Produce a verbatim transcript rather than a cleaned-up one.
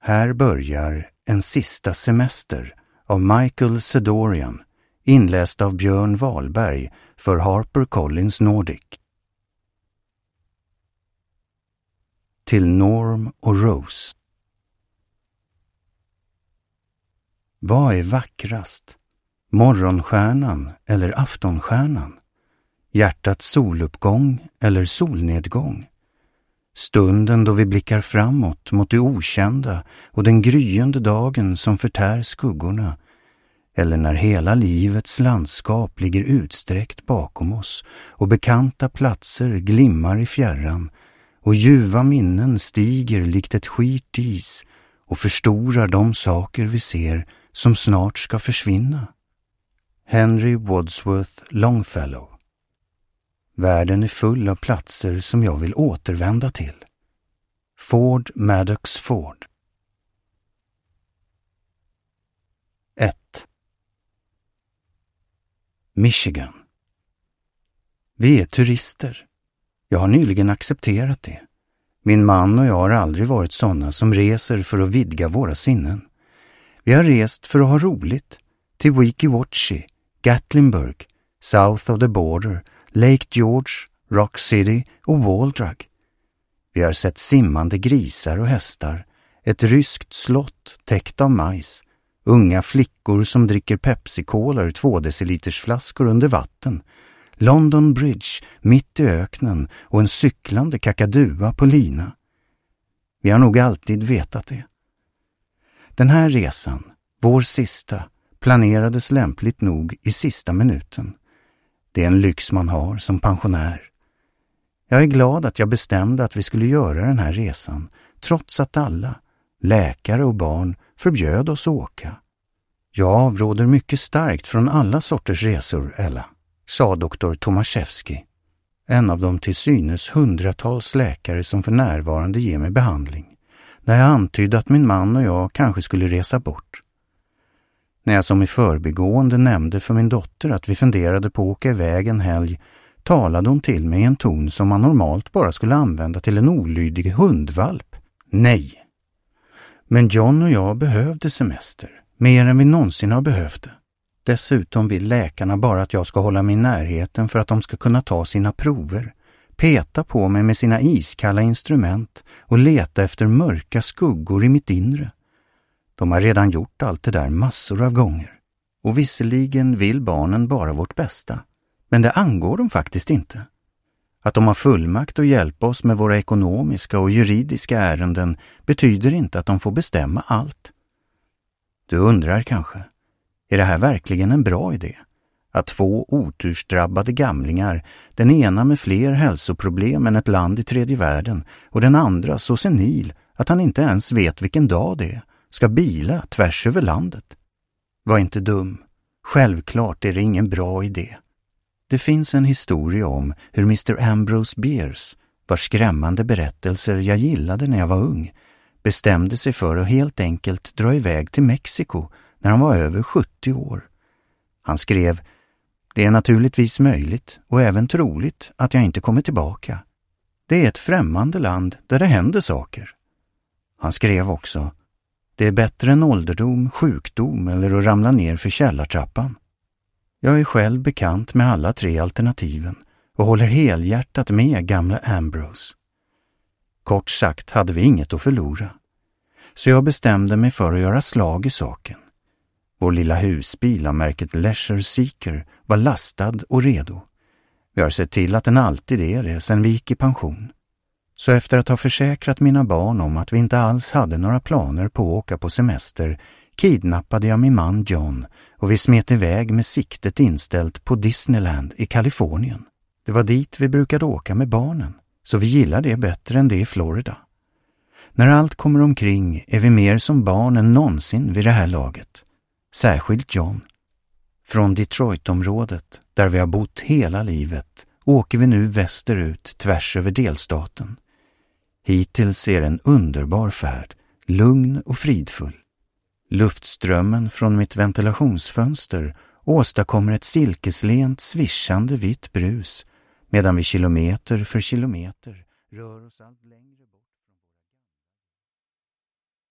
Här börjar En sista semester av Michael Sedorian, inläst av Björn Wahlberg för HarperCollins Nordic. Till Norm och Rose. Vad är vackrast? Morgonstjärnan eller aftonstjärnan? Hjärtats soluppgång eller solnedgång? Stunden då vi blickar framåt mot det okända och den gryende dagen som förtär skuggorna, eller när hela livets landskap ligger utsträckt bakom oss och bekanta platser glimmar i fjärran och ljuva minnen stiger likt ett skirt is och förstorar de saker vi ser som snart ska försvinna. Henry Wadsworth Longfellow. Världen är full av platser som jag vill återvända till. Ford Madox Ford. ett. Michigan. Vi är turister. Jag har nyligen accepterat det. Min man och jag har aldrig varit sådana som reser för att vidga våra sinnen. Vi har rest för att ha roligt. Till Weeki Wachee, Gatlinburg, South of the Border, Lake George, Rock City och Waldrug. Vi har sett simmande grisar och hästar, ett ryskt slott täckt av majs, unga flickor som dricker Pepsi-Cola ur två deciliters flaskor under vatten, London Bridge mitt i öknen och en cyklande kakadua på lina. Vi har nog alltid vetat det. Den här resan, vår sista, planerades lämpligt nog i sista minuten. Det är en lyx man har som pensionär. Jag är glad att jag bestämde att vi skulle göra den här resan, trots att alla, läkare och barn, förbjöd oss att åka. Jag avråder mycket starkt från alla sorters resor, Ella, sa doktor Tomaszewski, en av de till synes hundratals läkare som för närvarande ger mig behandling, när jag antydde att min man och jag kanske skulle resa bort. När jag som i förbigående nämnde för min dotter att vi funderade på att åka iväg en helg, talade hon till mig i en ton som man normalt bara skulle använda till en olydig hundvalp. Nej. Men John och jag behövde semester, mer än vi någonsin har behövt det. Dessutom vill läkarna bara att jag ska hålla mig i närheten för att de ska kunna ta sina prover, peta på mig med sina iskalla instrument och leta efter mörka skuggor i mitt inre. De har redan gjort allt det där massor av gånger. Och visserligen vill barnen bara vårt bästa. Men det angår dem faktiskt inte. Att de har fullmakt att hjälpa oss med våra ekonomiska och juridiska ärenden betyder inte att de får bestämma allt. Du undrar kanske, är det här verkligen en bra idé? Att två otursdrabbade gamlingar, den ena med fler hälsoproblem än ett land i tredje världen och den andra så senil att han inte ens vet vilken dag det är, ska bila tvärs över landet. Var inte dum. Självklart är det ingen bra idé. Det finns en historia om hur mister Ambrose Bierce, vars skrämmande berättelser jag gillade när jag var ung, bestämde sig för att helt enkelt dra iväg till Mexiko när han var över sjuttio år. Han skrev: "Det är naturligtvis möjligt och även troligt att jag inte kommer tillbaka. Det är ett främmande land där det händer saker." Han skrev också: "Det är bättre än ålderdom, sjukdom eller att ramla ner för källartrappan." Jag är själv bekant med alla tre alternativen och håller helhjärtat med gamla Ambrose. Kort sagt hade vi inget att förlora. Så jag bestämde mig för att göra slag i saken. Vår lilla husbil av märket Leisure Seeker var lastad och redo. Vi har sett till att den alltid är det sedan vi gick i pension. Så efter att ha försäkrat mina barn om att vi inte alls hade några planer på att åka på semester kidnappade jag min man John och vi smet iväg med siktet inställt på Disneyland i Kalifornien. Det var dit vi brukade åka med barnen, så vi gillar det bättre än det i Florida. När allt kommer omkring är vi mer som barn än någonsin vid det här laget. Särskilt John. Från Detroit-området, där vi har bott hela livet, åker vi nu västerut tvärs över delstaten. Hittills är en underbar färd, lugn och fridfull. Luftströmmen från mitt ventilationsfönster åstadkommer ett silkeslent svischande vitt brus, medan vi kilometer för kilometer rör oss allt längre bort.